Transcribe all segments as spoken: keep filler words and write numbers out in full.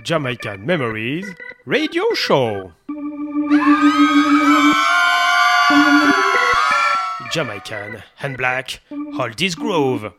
Jamaican Memories Radio Show. Jamaican and Black Oldies Groove.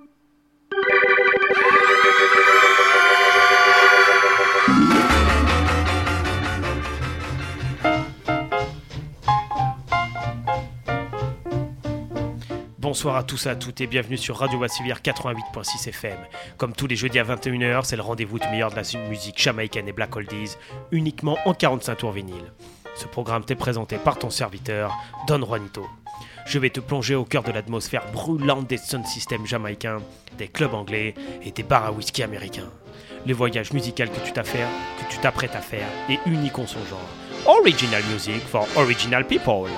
Bonsoir à tous et à toutes et bienvenue sur Radio Basse-Rivière quatre-vingt-huit virgule six F M. Comme tous les jeudis à vingt et une heures, c'est le rendez-vous du meilleur de la musique jamaïcaine et black oldies, uniquement en quarante-cinq tours vinyle. Ce programme t'est présenté par ton serviteur, Don Juanito. Je vais te plonger au cœur de l'atmosphère brûlante des sound systems jamaïcains, des clubs anglais et des bars à whisky américains. Le voyage musical que tu t'affaires, que tu t'apprêtes à faire est unique en son genre. Original music for original people.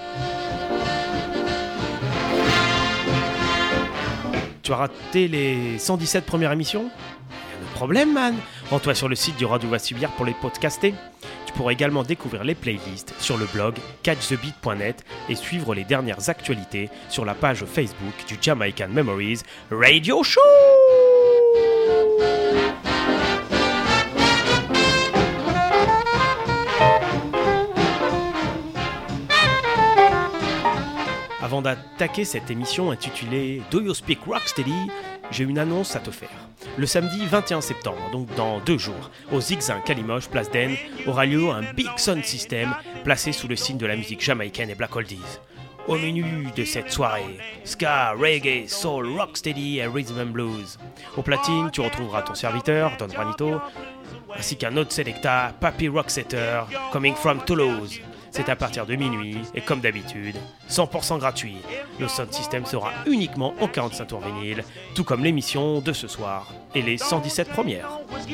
Tu as raté les cent dix-sept premières émissions ? Rien de problème, man. Rends-toi sur le site du Radio Basse-Rivière pour les podcaster. Tu pourras également découvrir les playlists sur le blog catch the beat point net et suivre les dernières actualités sur la page Facebook du Jamaican Memories Radio Show. Avant d'attaquer cette émission intitulée Do You Speak Rocksteady, j'ai une annonce à te faire. Le samedi vingt et un septembre, donc dans deux jours, au Zigzag à Limoges, place d'Aisne, aura lieu un Big Sound System placé sous le signe de la musique jamaïcaine et black oldies. Au menu de cette soirée, ska, reggae, soul, rocksteady et rhythm and blues. Au platine, tu retrouveras ton serviteur, Don Juanito, ainsi qu'un autre selecta, Papy Rocksetter, coming from Toulouse. C'est à partir de minuit et comme d'habitude, cent pour cent gratuit. Le sound system sera uniquement en quarante-cinq tours vinyle, tout comme l'émission de ce soir et les cent dix-sept premières.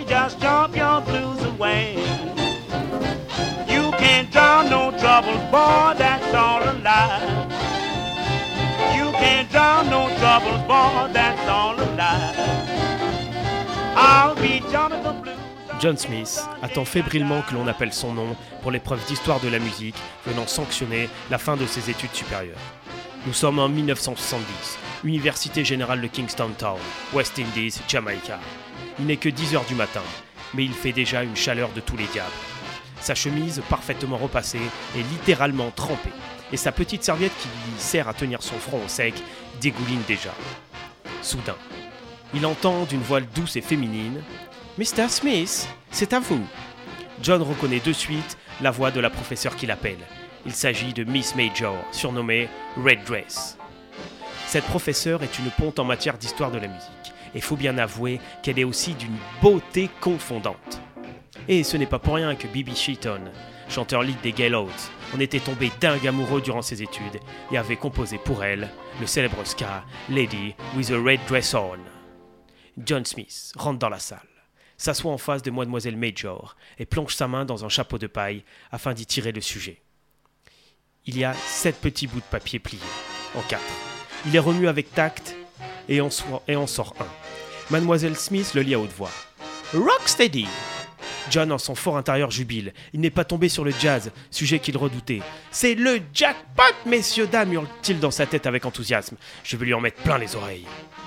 John Smith attend fébrilement que l'on appelle son nom pour l'épreuve d'histoire de la musique venant sanctionner la fin de ses études supérieures. Nous sommes en dix-neuf cent soixante-dix, Université Générale de Kingston Town, West Indies, Jamaïca. Il n'est que dix heures du matin, mais il fait déjà une chaleur de tous les diables. Sa chemise parfaitement repassée est littéralement trempée, et sa petite serviette qui lui sert à tenir son front au sec dégouline déjà. Soudain, il entend d'une voix douce et féminine « Mister Smith, c'est à vous !» John reconnaît de suite la voix de la professeure qui l'appelle. Il s'agit de Miss Major, surnommée Red Dress. Cette professeure est une ponte en matière d'histoire de la musique, et faut bien avouer qu'elle est aussi d'une beauté confondante. Et ce n'est pas pour rien que B B Sheaton, chanteur lead des Gayloads, en était tombé dingue amoureux durant ses études et avait composé pour elle le célèbre ska Lady with a Red Dress On. John Smith rentre dans la salle, s'assoit en face de Mademoiselle Major et plonge sa main dans un chapeau de paille afin d'y tirer le sujet. Il y a sept petits bouts de papier pliés, en quatre. Il les remue avec tact et en, so- et en sort un. Mademoiselle Smith le lit à haute voix. « Rocksteady !» John, en son fort intérieur, jubile. Il n'est pas tombé sur le jazz, sujet qu'il redoutait. « C'est le jackpot, messieurs, dames !» hurle-t-il dans sa tête avec enthousiasme. « Je vais lui en mettre plein les oreilles. »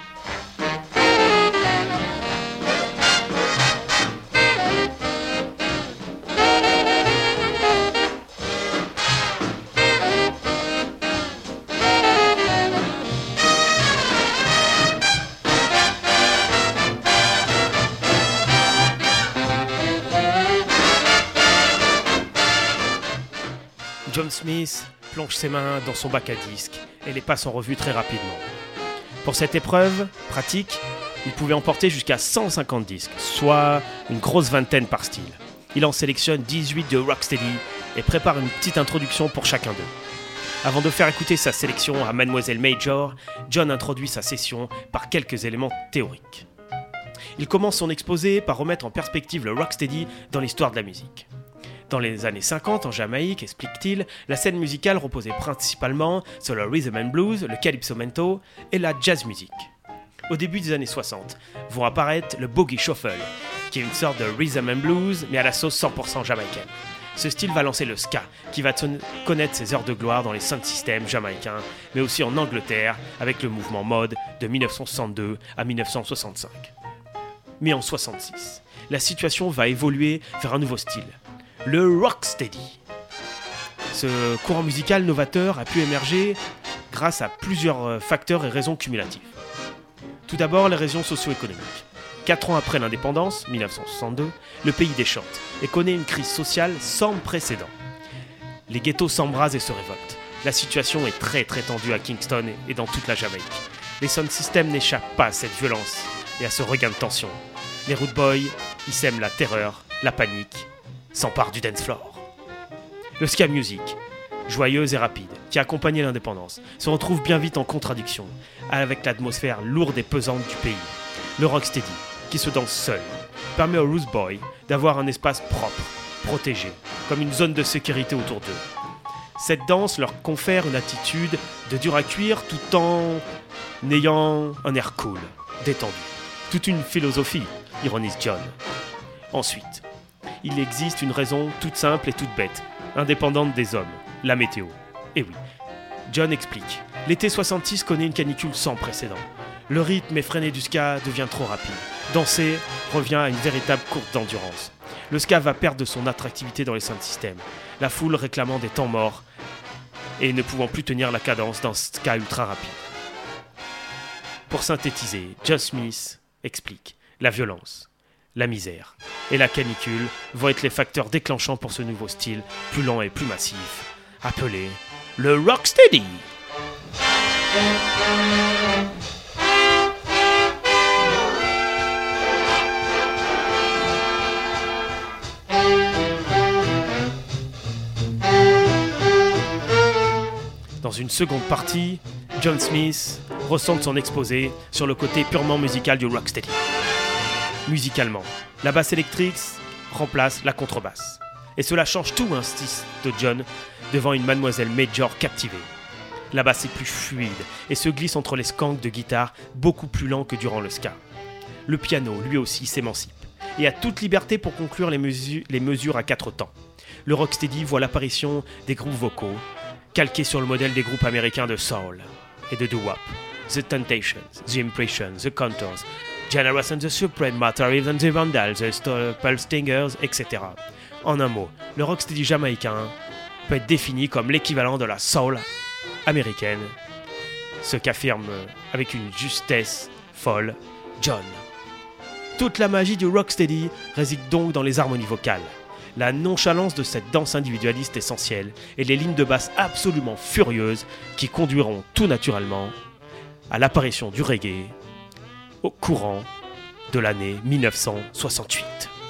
John Smith plonge ses mains dans son bac à disques et les passe en revue très rapidement. Pour cette épreuve pratique, il pouvait emporter jusqu'à cent cinquante disques, soit une grosse vingtaine par style. Il en sélectionne dix-huit de rocksteady et prépare une petite introduction pour chacun d'eux. Avant de faire écouter sa sélection à Mademoiselle Major, John introduit sa session par quelques éléments théoriques. Il commence son exposé par remettre en perspective le rocksteady dans l'histoire de la musique. Dans les années cinquante, en Jamaïque, explique-t-il, la scène musicale reposait principalement sur le rhythm and blues, le calypso-mento et la jazz music. Au début des années soixante, vont apparaître le boogie shuffle, qui est une sorte de rhythm and blues, mais à la sauce cent pour cent jamaïcaine. Ce style va lancer le ska, qui va ton- connaître ses heures de gloire dans les sound systems jamaïcains, mais aussi en Angleterre, avec le mouvement mod de dix-neuf cent soixante-deux à dix-neuf cent soixante-cinq. Mais en soixante-six, la situation va évoluer vers un nouveau style, le rocksteady. Ce courant musical novateur a pu émerger grâce à plusieurs facteurs et raisons cumulatives. Tout d'abord, les raisons socio-économiques. Quatre ans après l'indépendance, dix-neuf cent soixante-deux, le pays déchante et connaît une crise sociale sans précédent. Les ghettos s'embrasent et se révoltent. La situation est très très tendue à Kingston et dans toute la Jamaïque. Les sound systems n'échappent pas à cette violence et à ce regain de tension. Les Rude Boys y sèment la terreur, la panique, s'emparent du dance floor. Le ska music, joyeuse et rapide, qui accompagnait l'indépendance, se retrouve bien vite en contradiction avec l'atmosphère lourde et pesante du pays. Le rocksteady, qui se danse seul, permet aux Rude Boys d'avoir un espace propre, protégé, comme une zone de sécurité autour d'eux. Cette danse leur confère une attitude de dur à cuire tout en ayant un air cool, détendu. Toute une philosophie, ironise John. Ensuite, il existe une raison toute simple et toute bête, indépendante des hommes, la météo. Et oui, John explique. L'été soixante-six connaît une canicule sans précédent. Le rythme effréné du ska devient trop rapide. Danser revient à une véritable course d'endurance. Le ska va perdre de son attractivité dans les sound systems, la foule réclamant des temps morts et ne pouvant plus tenir la cadence d'un ska ultra rapide. Pour synthétiser, John Smith explique la violence, la misère et la canicule vont être les facteurs déclenchants pour ce nouveau style plus lent et plus massif, appelé le rocksteady. Dans une seconde partie, John Smith recentre son exposé sur le côté purement musical du rocksteady. Musicalement, la basse électrique remplace la contrebasse. Et cela change tout, insiste de John, devant une mademoiselle Major captivée. La basse est plus fluide et se glisse entre les skanks de guitare beaucoup plus lents que durant le ska. Le piano, lui aussi, s'émancipe et a toute liberté pour conclure les, mesu- les mesures à quatre temps. Le rocksteady voit l'apparition des groupes vocaux, calqués sur le modèle des groupes américains de soul et de doo-wop, The Temptations, The Impressions, The Contours, Generous and the Supreme, Matter Even the Vandals, The Staples Stingers, et cetera. En un mot, le rocksteady jamaïcain peut être défini comme l'équivalent de la soul américaine, ce qu'affirme avec une justesse folle John. Toute la magie du rocksteady réside donc dans les harmonies vocales, la nonchalance de cette danse individualiste essentielle et les lignes de basse absolument furieuses qui conduiront tout naturellement à l'apparition du reggae au courant de l'année dix-neuf cent soixante-huit.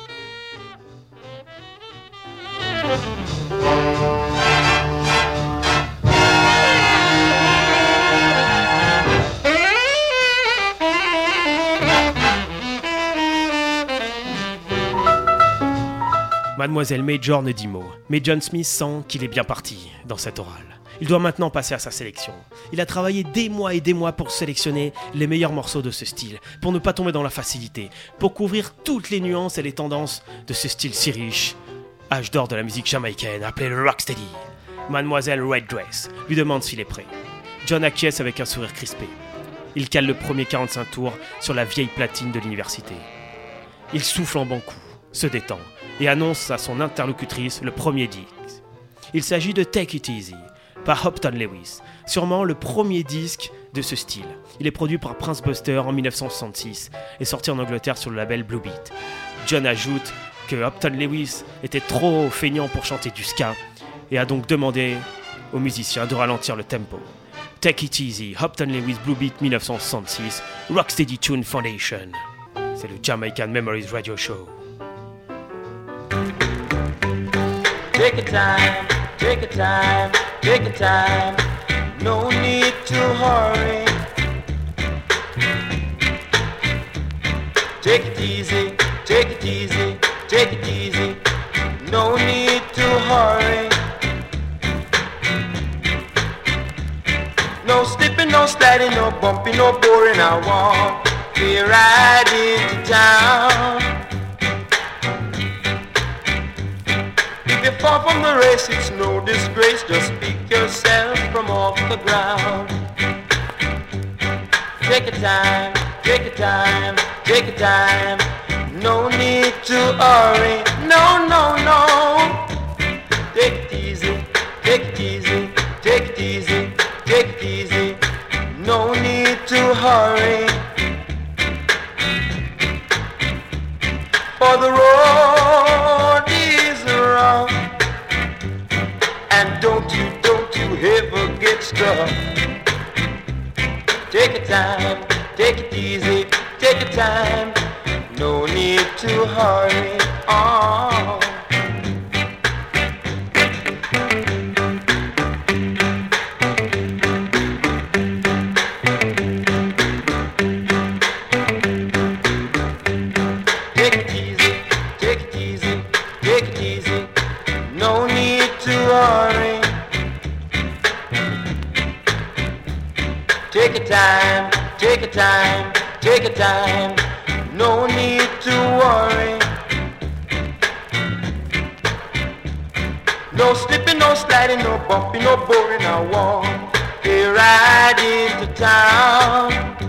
Mademoiselle Major ne dit mot, mais John Smith sent qu'il est bien parti dans cette orale. Il doit maintenant passer à sa sélection. Il a travaillé des mois et des mois pour sélectionner les meilleurs morceaux de ce style, pour ne pas tomber dans la facilité, pour couvrir toutes les nuances et les tendances de ce style si riche, âge d'or de la musique jamaïcaine, appelé le rocksteady. Mademoiselle Red Dress lui demande s'il est prêt. John acquiesce avec un sourire crispé. Il cale le premier quarante-cinq tours sur la vieille platine de l'université. Il souffle en bon coup, se détend et annonce à son interlocutrice le premier disque. Il s'agit de Take It Easy, par Upton Lewis, sûrement le premier disque de ce style. Il est produit par Prince Buster en dix-neuf cent soixante-six et sorti en Angleterre sur le label Blue Beat. John ajoute que Upton Lewis était trop feignant pour chanter du ska et a donc demandé aux musiciens de ralentir le tempo. Take It Easy, Upton Lewis Blue Beat dix-neuf cent soixante-six, Rocksteady Tune Foundation. C'est le Jamaican Memories Radio Show. Take your time, take your time, take your time. No need to hurry. Take it easy, take it easy, take it easy. No need to hurry. No slipping, no sliding, no bumping, no boring. I want to ride into town. If you fall from the race, it's no disgrace. Just pick yourself from off the ground. Take your time, take your time, take your time. no need to hurry. No, no, no. Take it easy, take it easy, take it easy, take it easy. No need to hurry. For the road is rough, and don't you, don't you ever get stuck. Take your time, take it easy, take your time. No need to hurry. Oh. Take it easy, take it easy, take it easy. No need to hurry. Take your time, take your time, take your time. No need to worry. No slipping, no sliding, no bumping, no boring. I want a ride into town.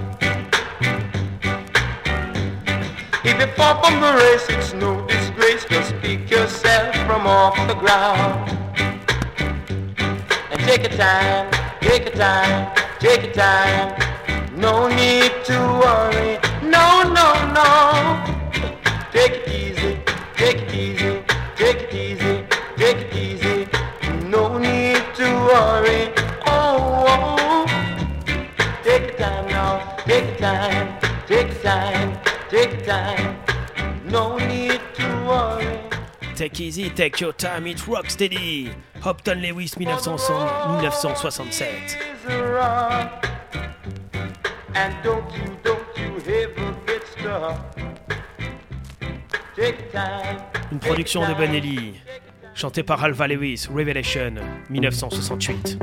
If you fall from the race, it's no disgrace. Just pick yourself from off the ground. And take your time, take your time, take your time. No need to worry. No, no, no. Take it easy, take it easy, take it easy, take it easy. No need to worry. Oh, oh. Take your time now, take your time, take your time, take your time. No need to worry. Take easy, take your time, it's Rocksteady. Hopton Lewis dix-neuf soixante-sept. And don't you, don't you ever get stuck. Take your time. Une production de Benelli, chantée par Alva Lewis, Revelation, dix-neuf soixante-huit.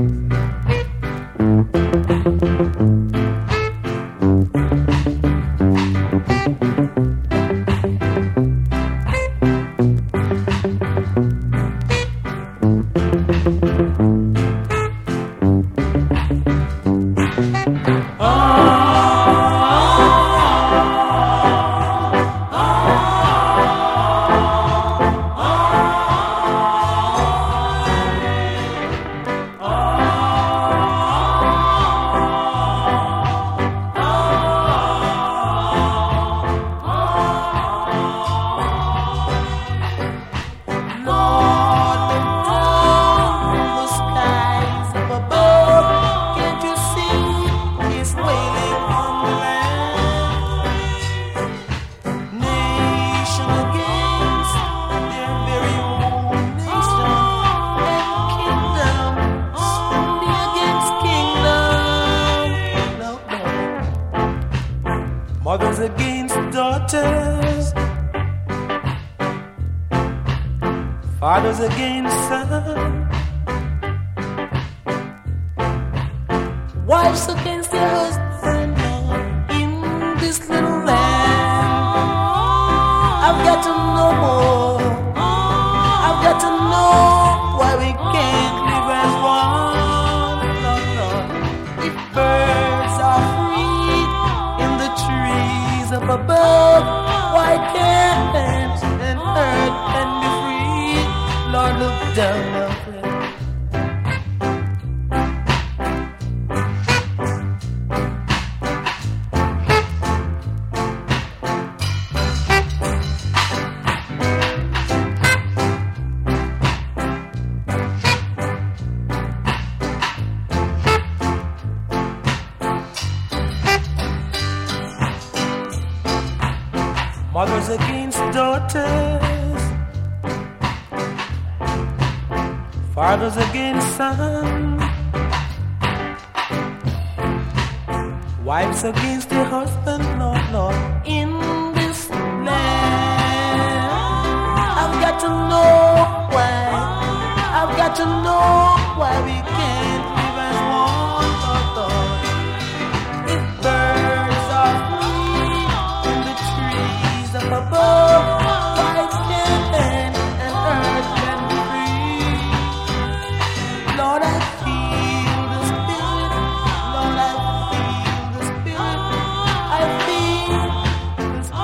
Mothers against daughters, fathers against sons, wives against their husbands in this little land. I've got to know more. I've got to know why we can't live as one. No, no. If birds are free in the trees up above, why can't heavens and earth can be free? Lord, look down now. Mothers against daughters, fathers against sons, wives against their husband, Lord, Lord, in this land. I've got to know why, I've got to know why we can't live as one, Lord, Lord. If birds are free in the trees up above, why can't heaven and earth can be free? Lord, I feel the Spirit. Lord, I feel the Spirit. I feel the Spirit.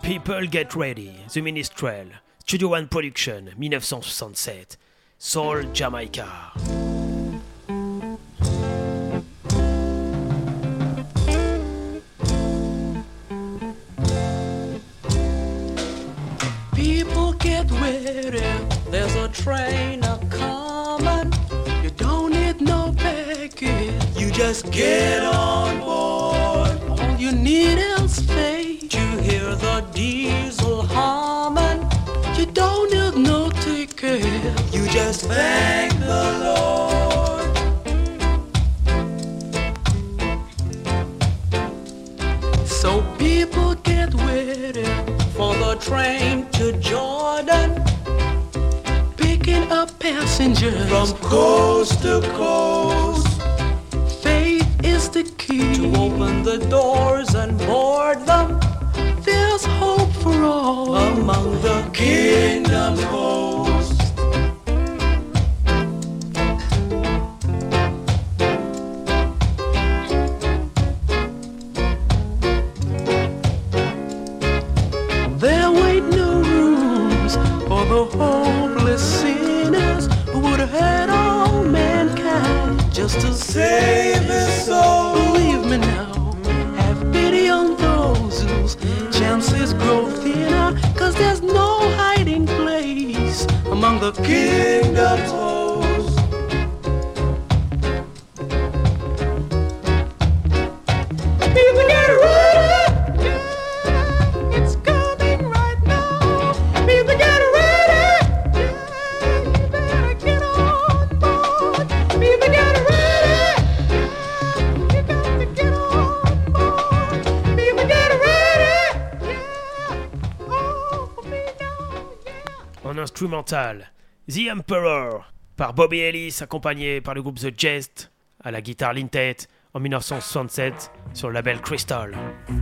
People Get Ready, The Minstrel, Studio One Production, dix-neuf cent soixante-sept, Soul Jamaica. People get ready, there's a train a-comin'. You don't need no baggage, you just get on board. All you need is faith, you hear the diesel humming. You don't need no ticket, you just thank the Lord. So people get ready for the train to Jordan, picking up passengers from coast to coast. Faith is the key to open the doors and board them. There's hope for all among the kingdom's host. There ain't no rooms for the hopeless sinners who would have had all mankind just to save his soul. Believe me now, have pity on those whose chances grow thinner, 'cause there's no hiding place among the kingdom's host. People get ready, yeah, it's coming right now. People get ready, yeah, you better get on board. People get ready, yeah, you got to get on board. People get ready, yeah, oh, for me now, yeah. En instrumental, The Emperor, par Bobby Ellis, accompagné par le groupe The Jest, à la guitare Lintet, en dix-neuf cent soixante-sept, sur le label Crystal.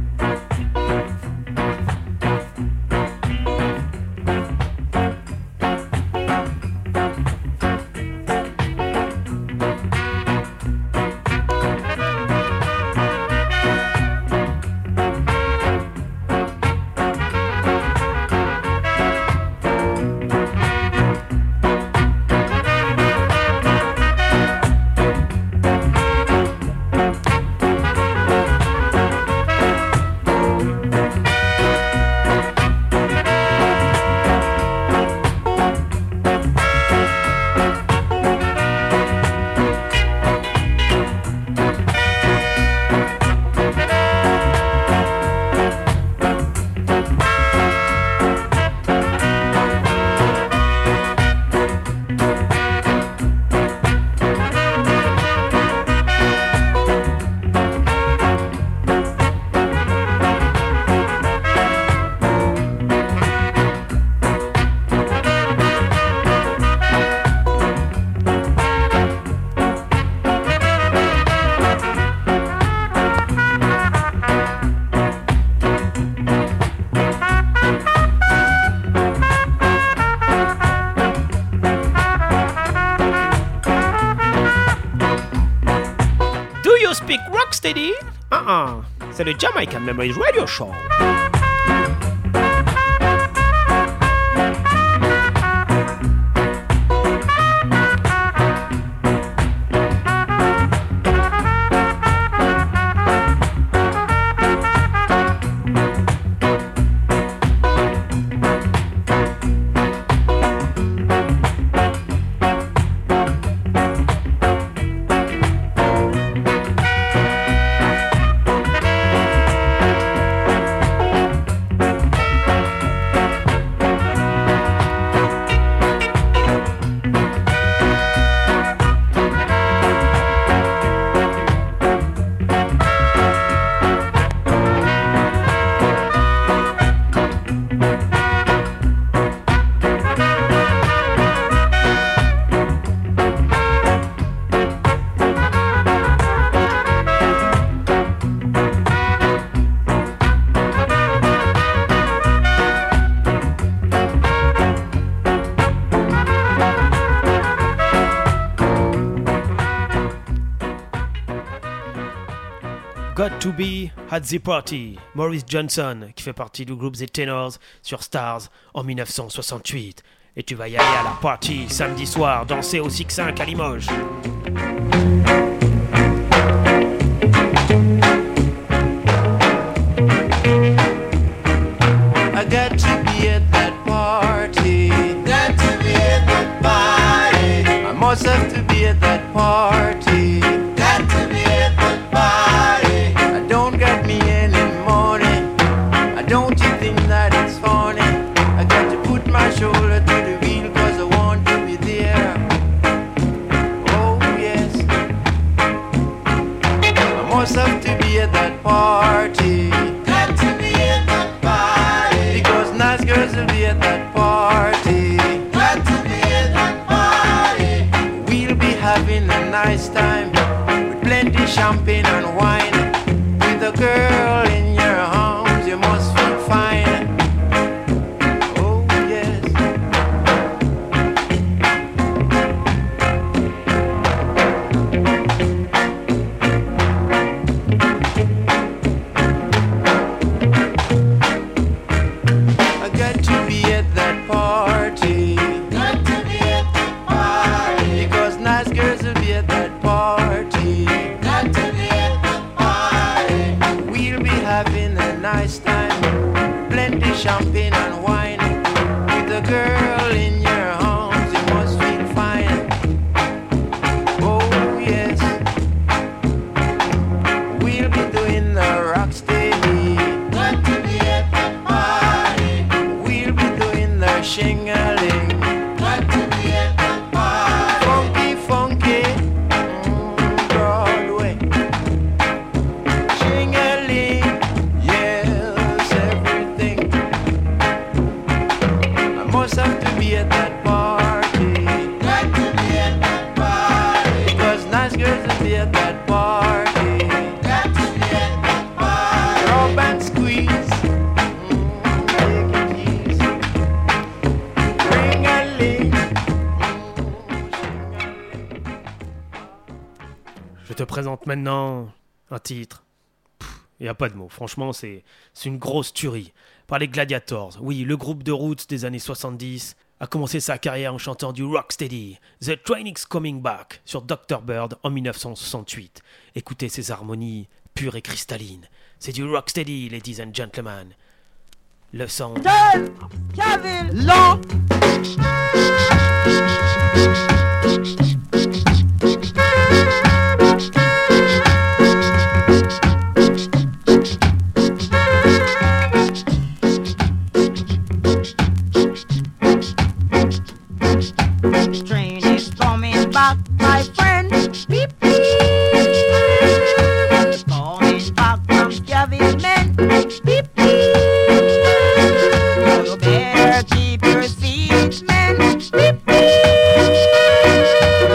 Speak Rocksteady? Uh-uh, c'est le Jamaican Memories Radio Show. Got to be at the party. Maurice Johnson, qui fait partie du groupe The Tenors sur Stars en dix-neuf cent soixante-huit. Et tu vas y aller à la party samedi soir, danser au six cinq à Limoges. I got to be at that party. Got to be at that party. I must have to be at that party. Got to be at that party. I don't got me any money. I don't you think that it's funny? I got to put my shoulder to the wheel cause I want to be there. Oh yes. I must have to be at that party. Got to be at that party. Because nice girls will be at that party. Got to be at that party. We'll be having a nice time with plenty champagne and wine. With a girl in your arms, you must feel fine. Oh yes. I got to be at that party. Got to be at that party. Because nice girls will be at that party. Got to be at that party. We'll be having a nice time. Plenty champagne and wine. With a girl in your arms, you must feel fine. Oh yes. We'll be doing the rock steady. Got to be at that party. We'll be doing the shingling. Got to be at that party. Funky, funky, mm, Broadway. Shingling, yes, everything. I must have to be at that party. Got to be at that party. Because nice girls will be at that party. Got to be at that party. Rub and squeeze, mm, take it easy. Ring-a-ling, mm, shing-a-ling. Je te présente maintenant un titre. Il n'y a pas de mots. Franchement, c'est, c'est une grosse tuerie. Par les Gladiators. Oui, le groupe de roots des années soixante-dix a commencé sa carrière en chantant du rocksteady. The Training's Coming Back sur docteur Bird en dix-neuf cent soixante-huit. Écoutez ces harmonies pures et cristallines. C'est du rocksteady, ladies and gentlemen. Le son. Dave, Kevin, Long. Train is coming back, my friend. Beep, beep. Coming back from Kevin, men. Beep, beep. You better keep your seats, men. Beep, beep.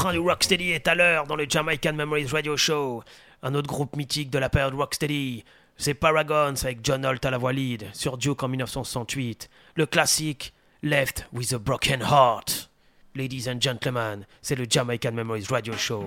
train du Rocksteady est à l'heure dans le Jamaican Memories Radio Show. Un autre groupe mythique de la période Rocksteady, c'est Paragons avec John Holt à la voix lead sur Duke en dix-neuf cent soixante-huit. Le classique Left with a Broken Heart. Ladies and gentlemen, c'est le Jamaican Memories Radio Show.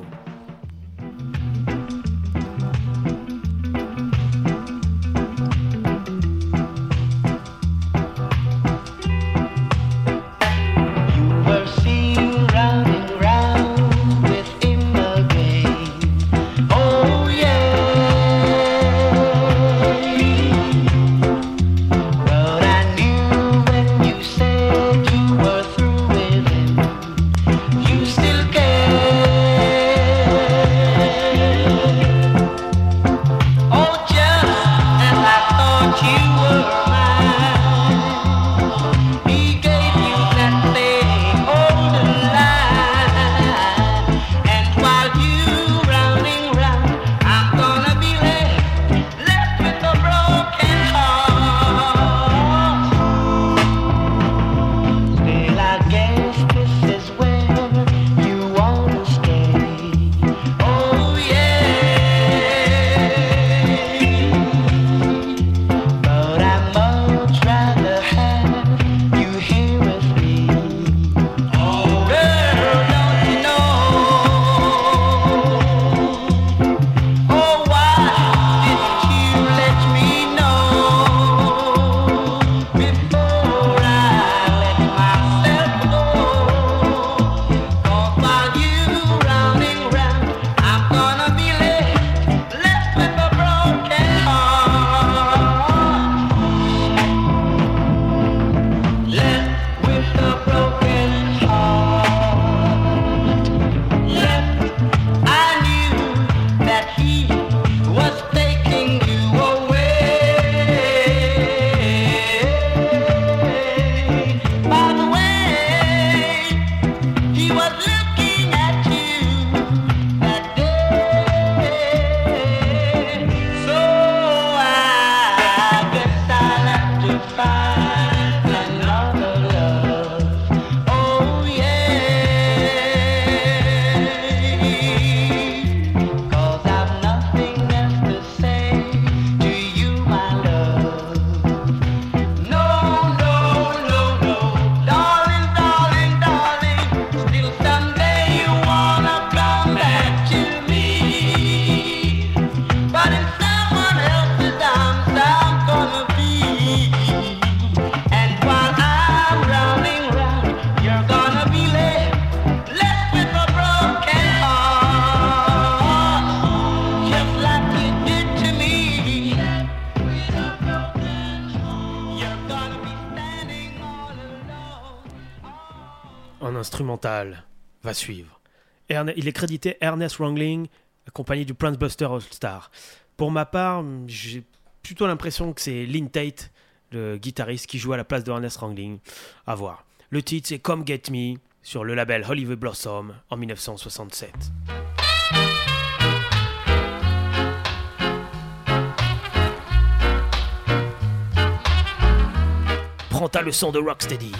Instrumental va suivre. Erne- il est crédité Ernest Wrangling, accompagné du Prince Buster All-Star. Pour ma part, j'ai plutôt l'impression que c'est Lynn Tate, le guitariste, qui joue à la place de Ernest Wrangling. À voir. Le titre, c'est Come Get Me, sur le label Hollywood Blossom, en dix-neuf cent soixante-sept. Prends ta leçon de Rocksteady.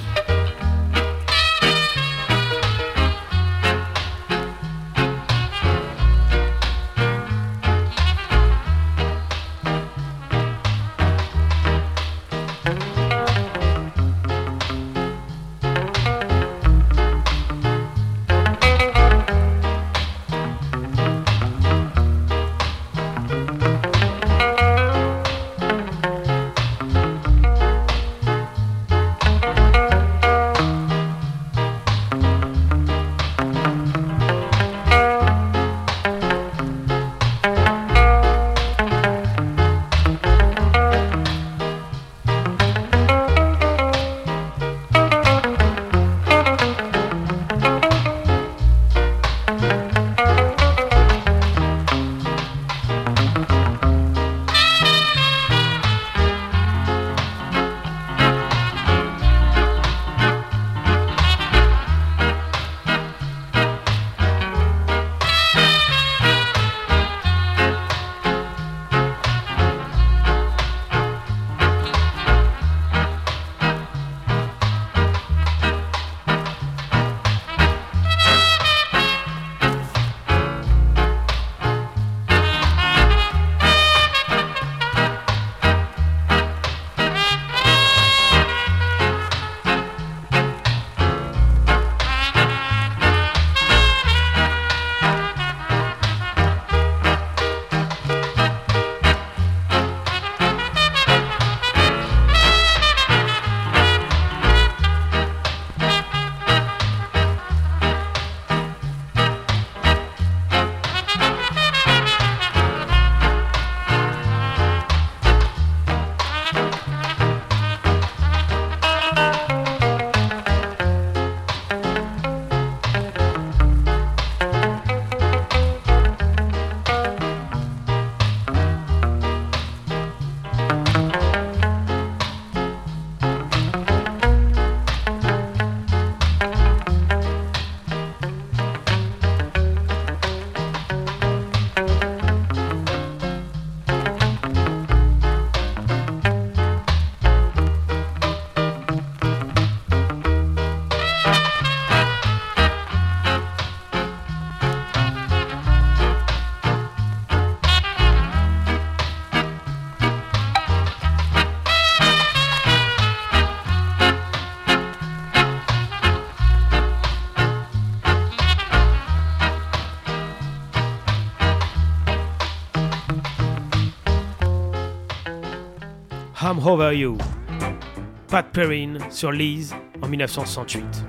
I'm Over You. Pat Perrine sur Lise en dix-neuf cent soixante-huit.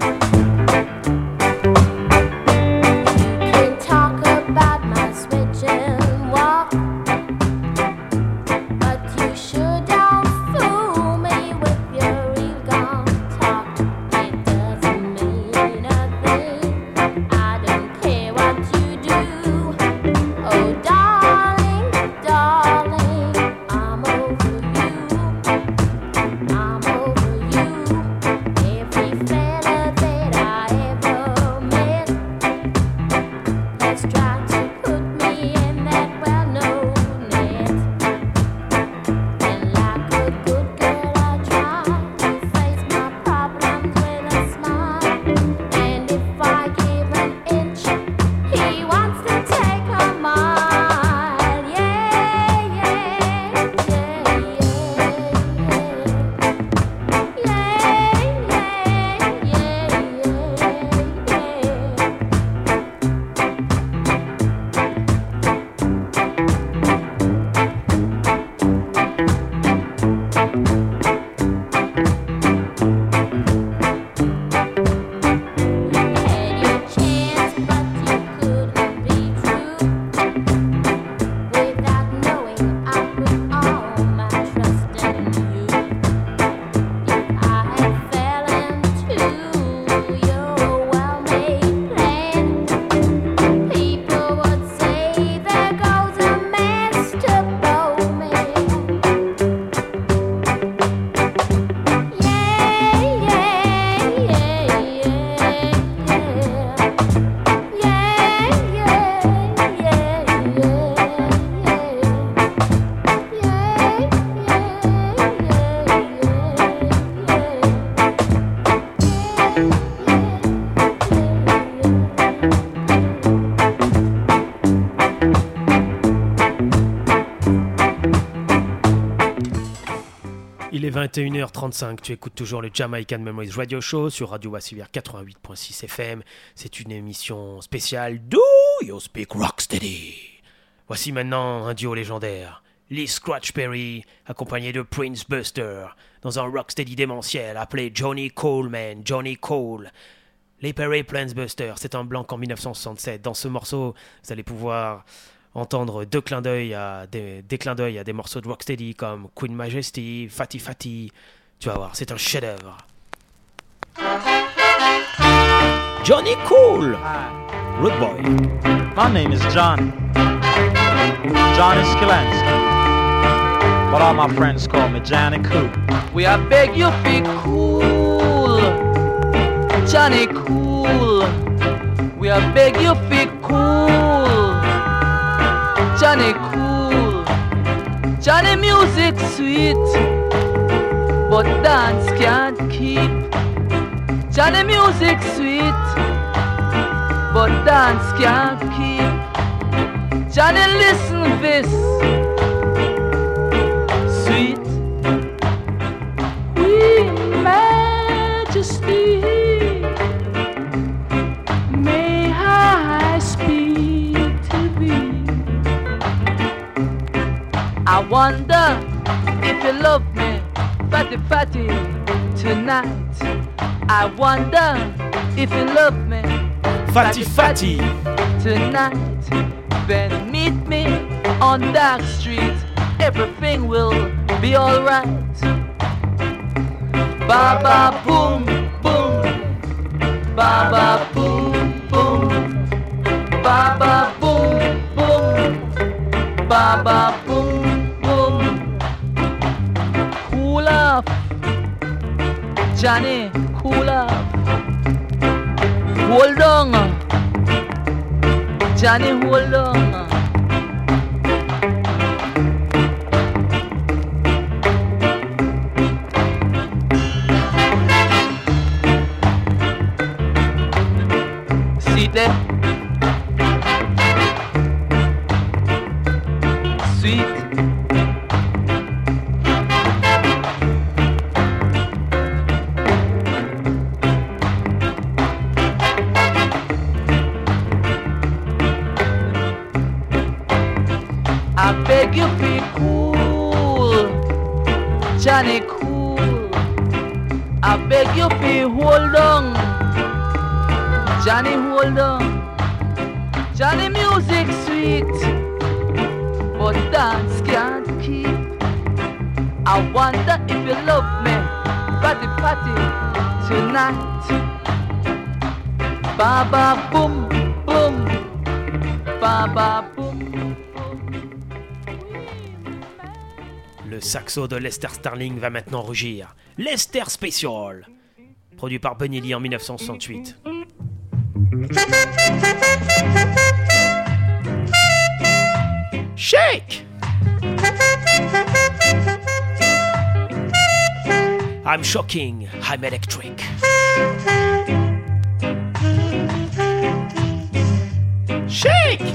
vingt et une heures trente-cinq, tu écoutes toujours le Jamaican Memories Radio Show sur Radio Wassilière quatre-vingt-huit virgule six F M. C'est une émission spéciale Do You Speak Rocksteady. Voici maintenant un duo légendaire, Lee Scratch Perry accompagné de Prince Buster dans un rocksteady démentiel appelé Johnny Coleman, Johnny Cole. Lee Perry, Prince Buster, c'est un blanc en dix-neuf cent soixante-sept. Dans ce morceau, vous allez pouvoir entendre deux clins d'œil à des, des clins d'œil à des morceaux de rocksteady comme Queen Majesty, Fatty Fatty. Tu vas voir, c'est un chef-d'œuvre. Johnny Cool, Rude Boy. My name is Johnny. Johnny Skelansky. But all my friends call me Johnny Cool. We are beg you be cool, Johnny Cool. We are beg you be cool, Johnny Cool. Johnny music sweet, but dance can't keep. Johnny music sweet, but dance can't keep. Johnny listen this sweet Queen Majesty, may I speak to thee? I wonder if you love me, fatty fatty, tonight. I wonder if you love me, Fatty Fatty, tonight. Then meet me on Dark Street, everything will be alright. Ba-ba boom boom, ba-ba boom boom, ba-ba boom boom, ba-ba boom boom. Cool off, Johnny, cool off. Hold on, Johnny, hold on. See there? Sweet. Johnny Cool, I beg you to hold on. Johnny, hold on. Johnny, music sweet, but dance can't keep. I wonder if you love me, party party tonight. Baba boom boom, baba boom. Le saxo de Lester Sterling va maintenant rugir. Lester Special, produit par Bunny Lee en dix-neuf cent soixante-huit. Shake! I'm shocking, I'm electric. Shake!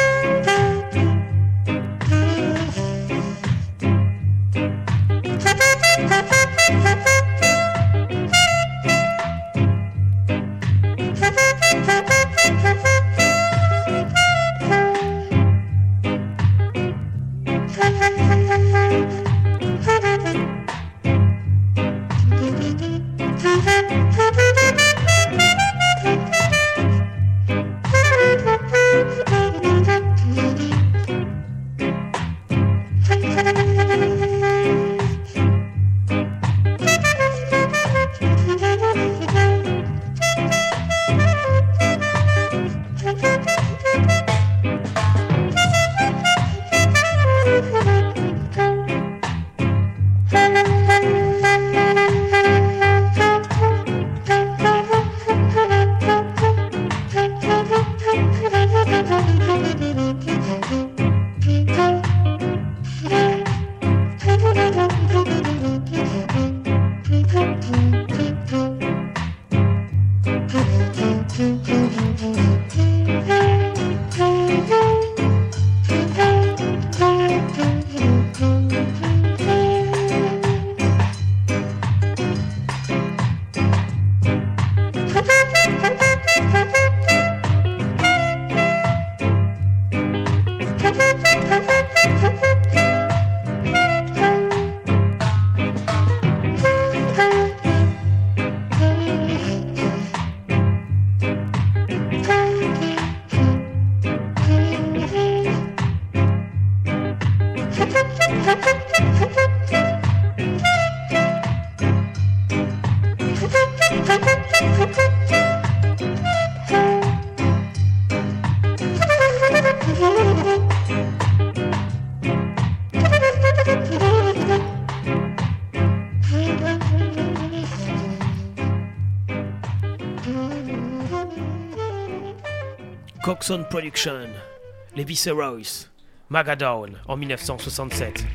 Coxon Production, les Viceroys, Magadown en dix-neuf cent soixante-sept.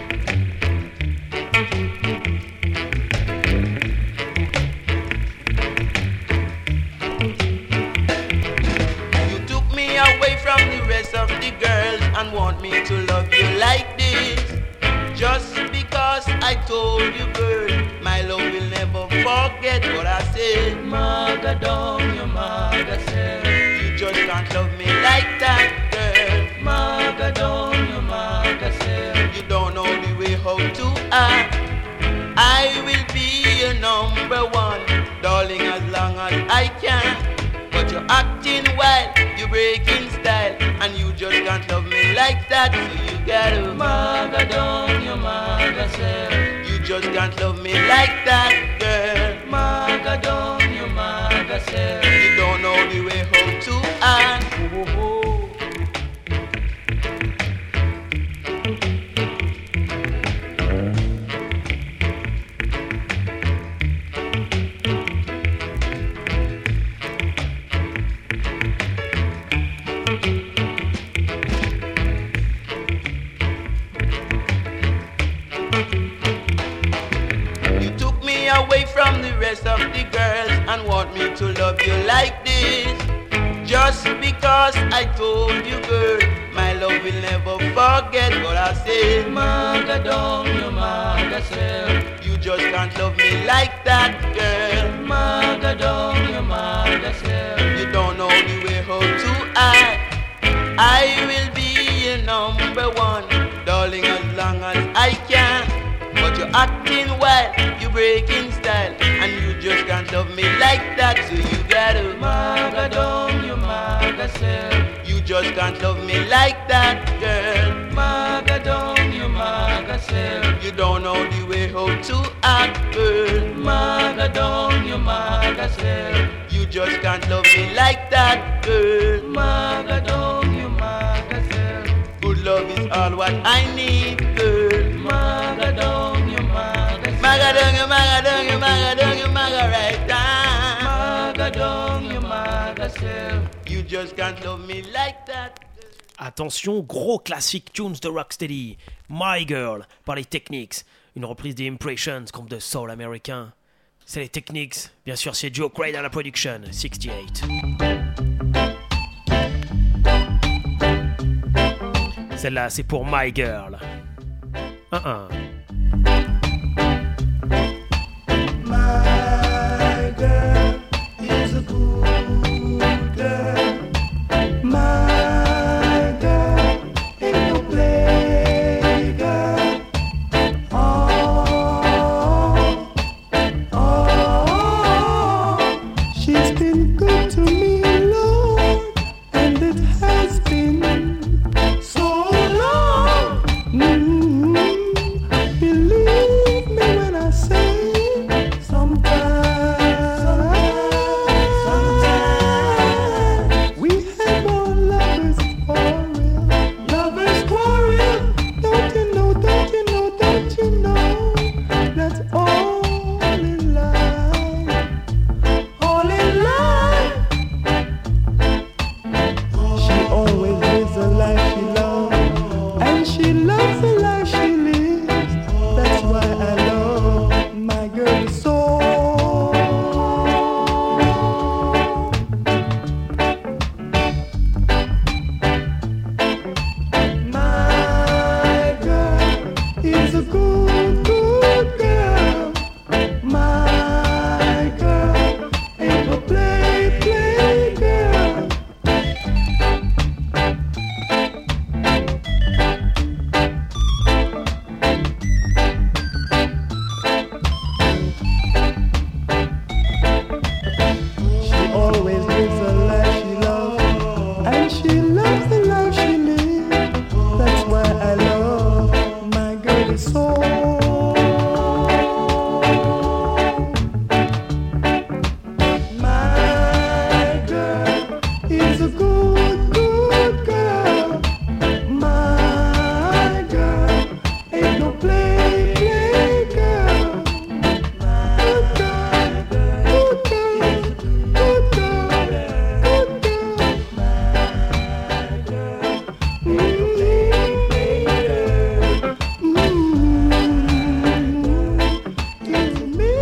You took me away from the rest of the girls and want me to love you like this. Just because I told you, girl, my love will never forget what I said. Magadown, your maga said. Just can't love me like that, girl. Magadown, your maga said. You don't know the way how to act. I will be your number one, darling, as long as I can. But you're acting wild, you're breaking style, and you just can't love me like that. So you gotta Magadown, your maga said. You just can't love me like that, girl. Magadown, your maga said. You don't know the way how to act. Oh, oh, oh. Away from the rest of the girls and want me to love you like this. Just because I told you, girl, my love will never forget what I said. Magadown, your maga said. You just can't love me like that, girl. Magadown, your maga said. You don't know the way how to act. I will be your number one, darling, as long as I can. But you're acting wild, you breaking style, and you just can't love me like that. So you gotta maga down your maga self. You just can't love me like that, girl. Maga down your maga self. You don't know the way how to act, girl. Maga down your maga self. You just can't love me like that, girl. Maga down your maga self. Good love is all what I need, girl. Maga down your maga self. Maga down your maga down your maga down your maga right down. Maga down your maga self. You just can't love me like that. Attention, gros classique tunes de Rocksteady. My Girl par les Technics. Une reprise des Impressions comme de soul américain. C'est les Technics, bien sûr c'est Joe Craig à la production, soixante-dix-huit. Celle-là c'est pour My Girl. Un un. My girl is a good girl. My girl ain't no play girl. Oh, oh, she's been good to me, Lord, and it has been so long. Mm-hmm. Believe me when I say sometimes, sometimes we had more lovers quarrel, lovers quarrel. Don't you know, don't you know, don't you know, that's all in life, all in life. She always lives a life she loves, and she loves the life she lives. That's why I love my girl so. My girl is a good, good girl. My girl ain't no play, play girl. She always lives a life she loves, and she loves the life she lives. That's why I love my girl so. My girl is a good, good girl. My girl ain't no play, play girl. Good girl, good girl, good girl, good girl. My girl ain't no play, play girl. Mm-hmm. Give me.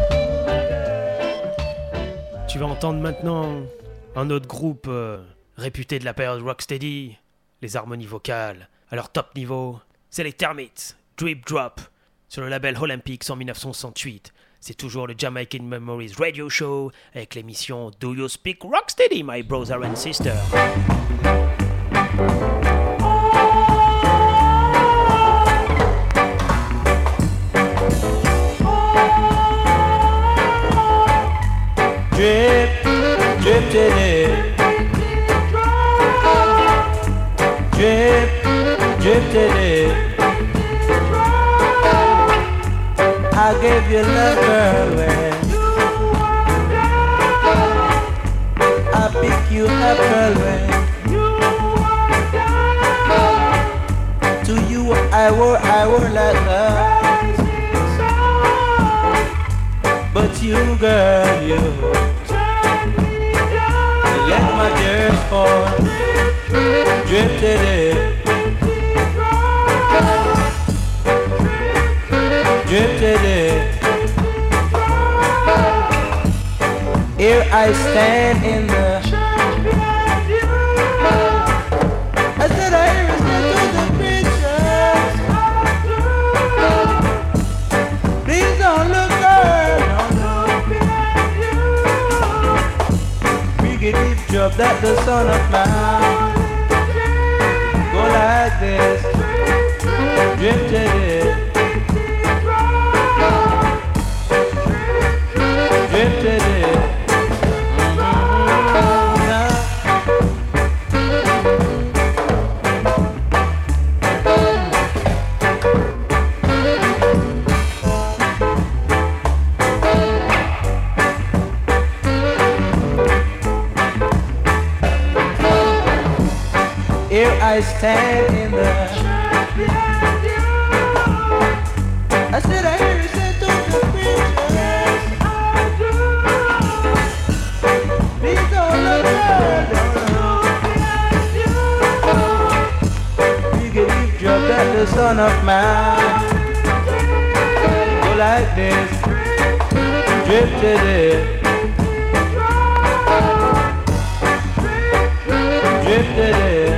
Tu vas entendre maintenant un autre groupe euh, réputé de la période Rocksteady, les harmonies vocales à leur top niveau, c'est les Termites, Drip Drop, sur le label Olympics en dix-neuf cent soixante-huit. C'est toujours le Jamaican Memories Radio Show avec l'émission Do You Speak Rocksteady, my brother and sister. Drip, drip to it. Drip, drip to it. I gave you love, girl, when I pick you up, girl, when to you I wore, I wore like love. But you, girl, you let my tears fall, drifted it, drifted it. Here I stand in the, I said I listen to the preachers. Please don't look, girl, drop that the son of mine. Go like this, drifted it. I stand in the I said I hear you say to the preachers please don't look good. You can leave drop that the son of man go like this drifted it drifted it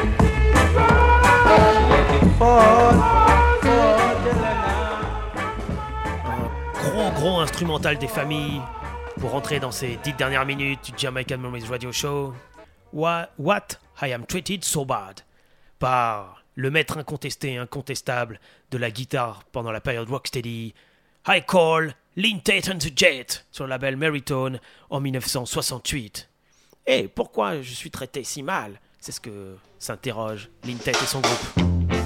Un gros gros instrumental des familles pour rentrer dans ces dix dernières minutes du Jamaican Memories Radio Show. What, What I Am Treated So Bad par le maître incontesté et incontestable de la guitare pendant la période Rocksteady, I Call Lynn Tate and the Jet sur le label Maritone en dix-neuf cent soixante-huit. Et pourquoi je suis traité si mal? C'est ce que s'interroge Lynn Tate et son groupe.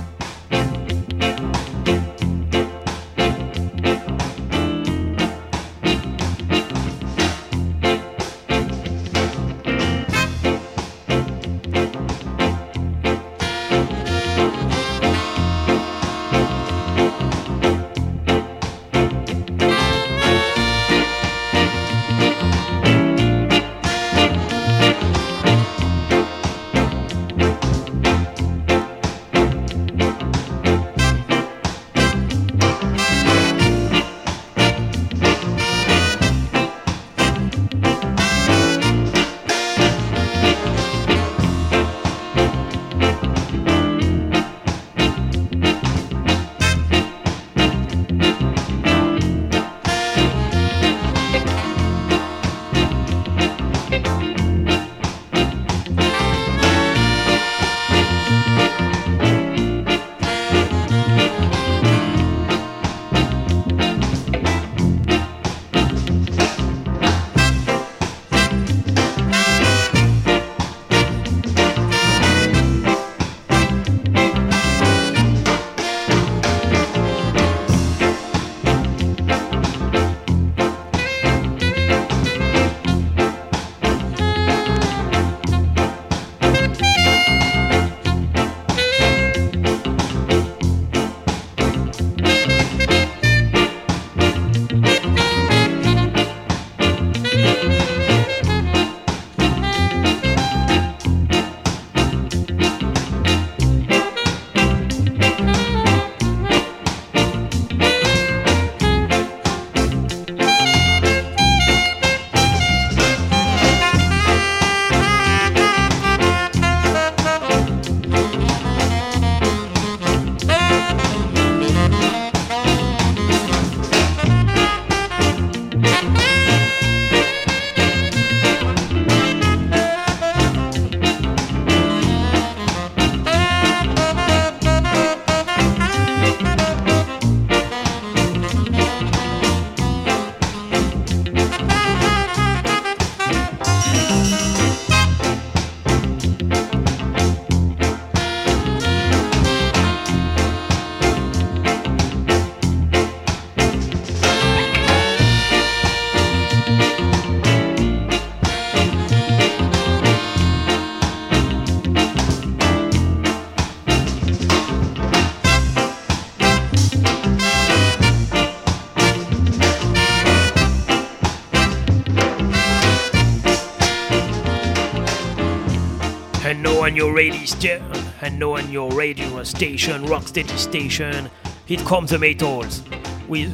on your radio st- and now on your radio station, Rocksteady station, it comes the Metals with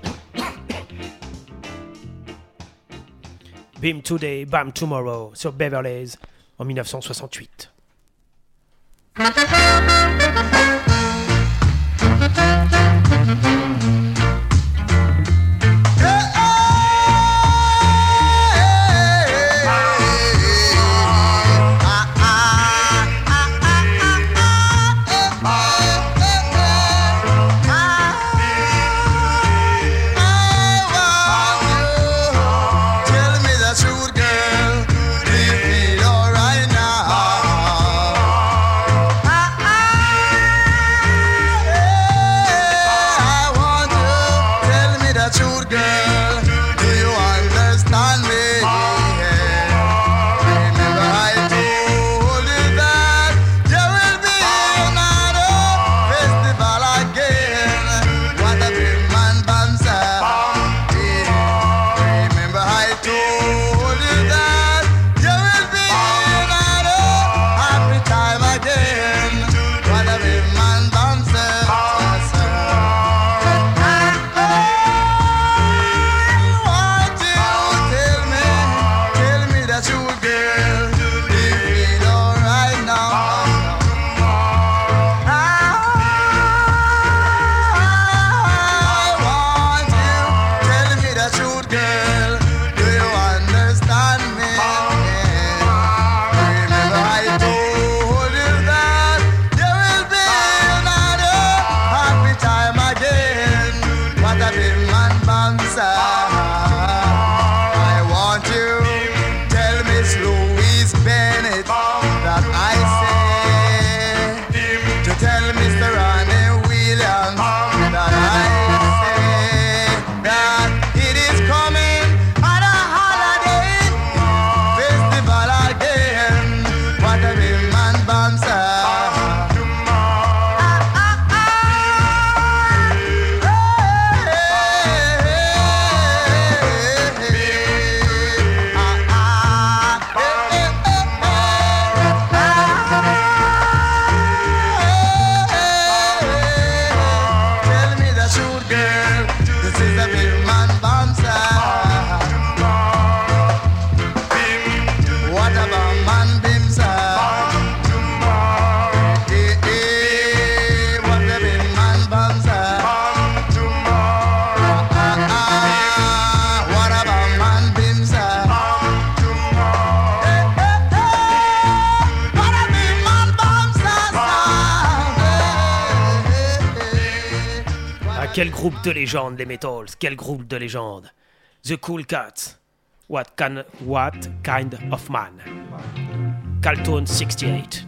Bim Today, Bam Tomorrow sur Beverly's en dix-neuf cent soixante-huit. There will be Banza. I want you tell Miss Louise Bennett that I say to tell Mister Ronnie Williams that I say that it is coming on a holiday festival again. What a big man Banza. Quel groupe de légende, les Metals, quel groupe de légende. The Cool Cats, What, can, what Kind of Man. Carlton sixty-eight.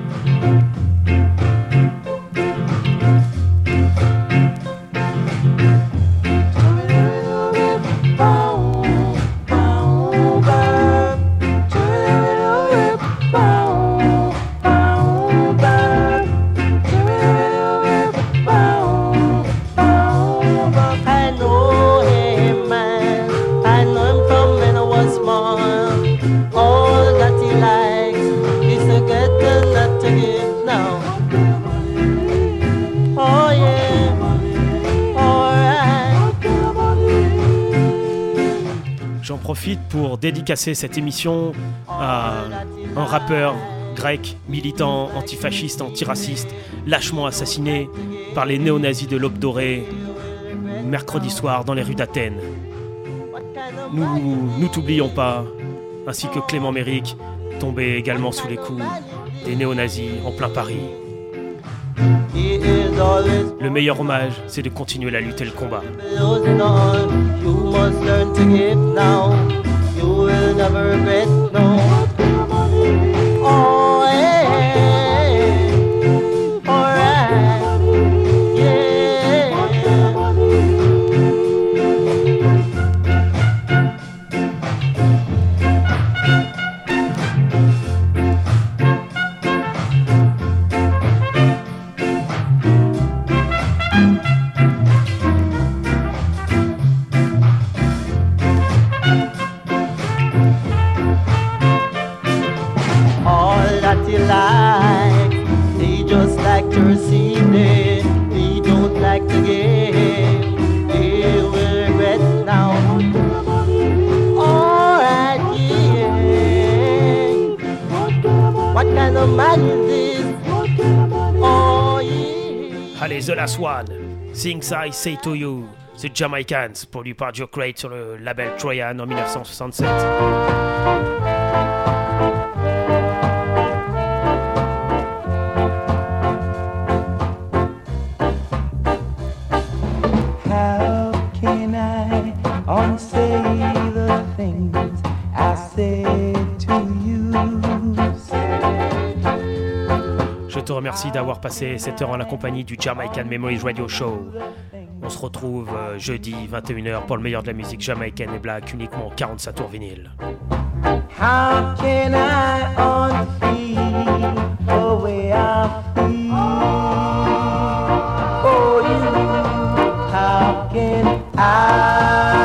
J'en profite pour dédicacer cette émission à un rappeur grec, militant, antifasciste, antiraciste, lâchement assassiné par les néo-nazis de l'Aube dorée, mercredi soir dans les rues d'Athènes. Nous nous t'oublions pas, ainsi que Clément Méric, tombé également sous les coups des néo-nazis en plein Paris. Le meilleur hommage, c'est de continuer la lutte et le combat. Allez, The Last One, Things I Say To You, The Jamaicans, produit par Joe Crate sur le label Troyan en dix-neuf cent soixante-sept. How can I unsay the things I said to you? Je te remercie d'avoir passé cette heure en la compagnie du Jamaican Memories Radio Show. On se retrouve euh, jeudi vingt et une heures pour le meilleur de la musique jamaïcaine et black, uniquement quarante-sept tours vinyle. How can I unfeel the way I feel for you? How can I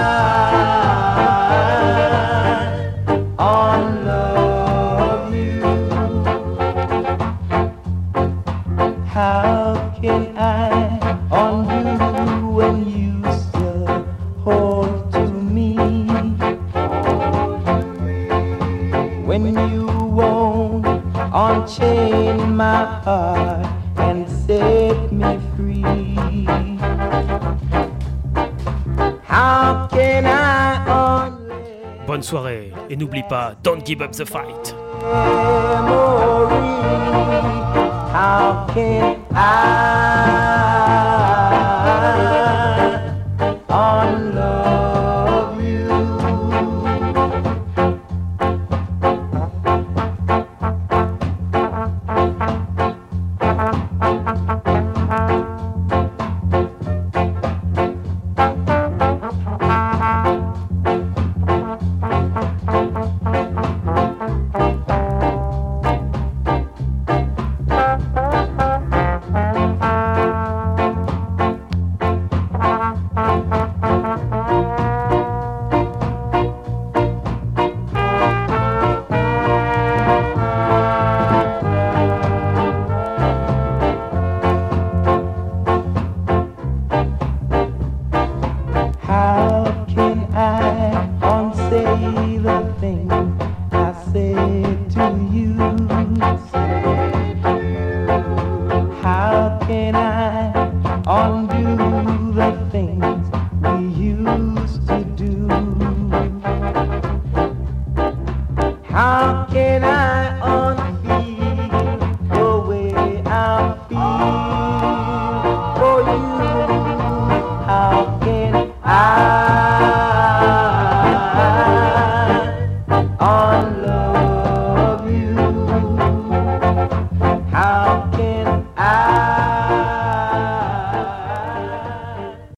unlove you? How can I undo when you still hold to me? When you won't unchain my heart and set me free. How can I unlearn Bonne soirée et n'oublie pas, don't give up the fight. memory? How can I